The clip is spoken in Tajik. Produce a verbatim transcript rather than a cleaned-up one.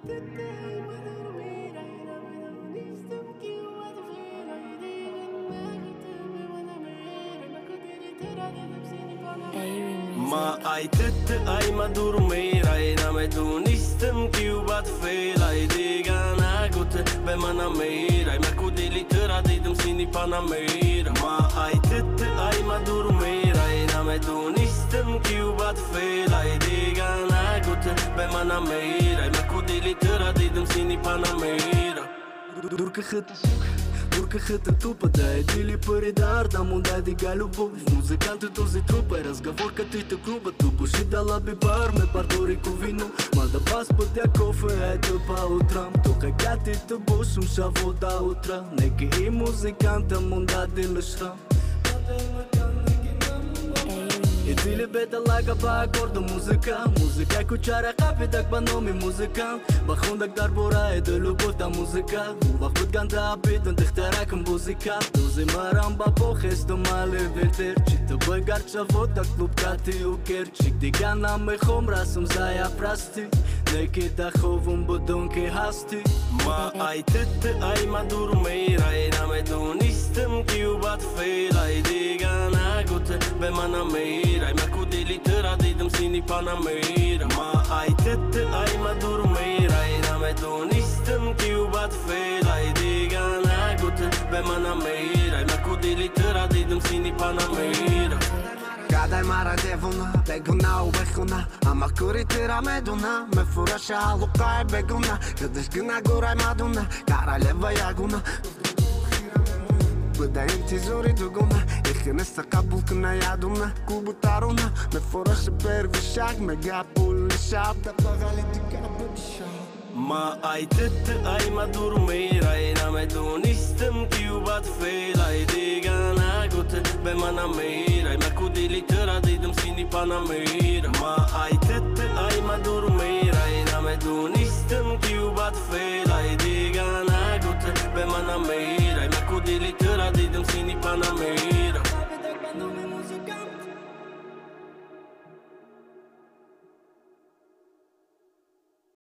Ma ai tëtë ai ma durmira e na me du nistëm kiu bat fela e diga na gote be ma na mira e me ku dili të raditëm si një panamera. Ma ai tëtë ai ma durmira e na me du nistëm kiu bat fela e diga na gote be ma na mira e me ku dili të raditëm si një panamera. Dur que hëtë Dur que hëtë tupa da e dili për i dar da munda di galu po muzikantë të zi trupa e razgavor ka ty të kluba tu pushit da labi bar me bardori ku vinu ma da pas për tja kofe e të pa utram tu ka gati të bushum shavo da utram ne ki i muzikantë munda di lëshram I dili beta lajka pa akordo muzika Muzika ku qare kapi tak banomi muzikan Bakhundak darbora e dhe lupot da muzika Uvah kut ganta abidën të khterek muzika Dozi maram ba po hesto male veter Qi të bëj gar qavot da klub ka ti u ker Qik di gana me khomra sëm zaja prasti Ne kita khovun bëdon ke hasti Ma aj tëtë aj ma durmira E na me du nistëm ki u bat fela I diga na gote be ma na mira I me ku dili të raditëm si një panamera Ma aj tëtë aj ma durmira E na me du nistëm ki u bat fela I diga na gote be ma na mira I me ku dili të raditëm si një panamera Kadaj mara devuna, beguna u behuna Ama kuri tira me duna Me fura shaluka e beguna Këdësh gëna gura e maduna Kara leva jaguna Bëda jem ti zori të guna Ikë nësë ka bulkëna jaduna Ku butaruna Me fura shë per vishak Me ga pull në shap Da pagali t'i ka bëdi shap Ma aj tëtë aj ma durmira E na me du nistëm ki u bat fela I diga na gote be ma na mira I me ku dili të raditëm si një panamera Ma aj tëtë aj ma durmira E na me du nistëm ki u bat fela I diga na gote be ma na mira I me ku dili të raditëm si një panamera